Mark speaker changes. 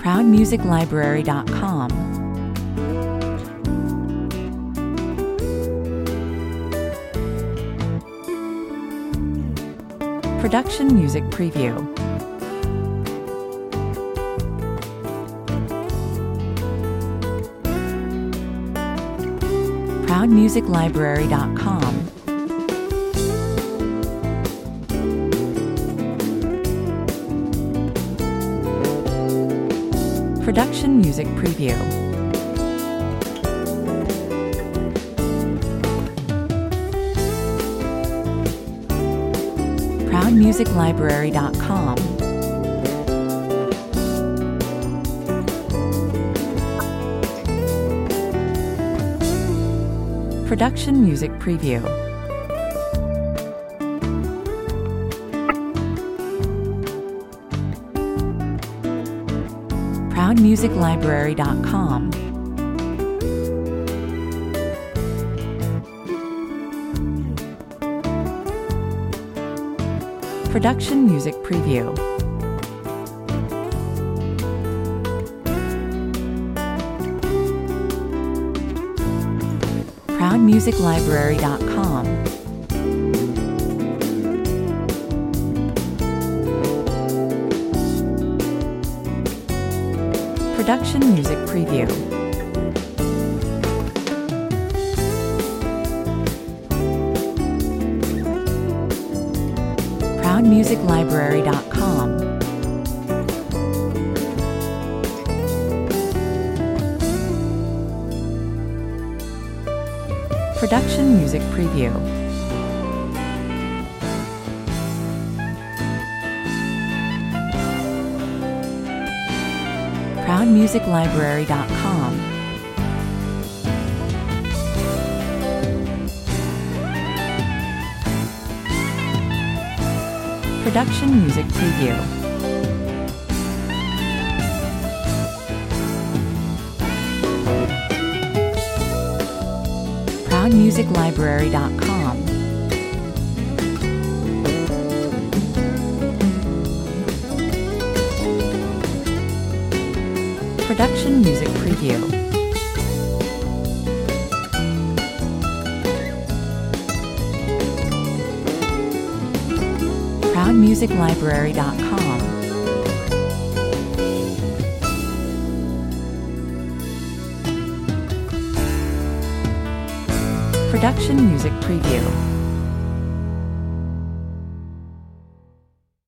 Speaker 1: ProudMusicLibrary.com. Production Music Preview. ProudMusicLibrary.com. Production Music Preview. ProudMusicLibrary.com. Production Music Preview. ProudMusicLibrary.com. Production Music Preview. ProudMusicLibrary.com. Production Music Preview. ProudMusicLibrary.com. Production Music Preview. ProudMusicLibrary.com. Production Music Preview. ProudMusicLibrary.com. Production Music Preview. ProudMusicLibrary.com. Production Music Preview.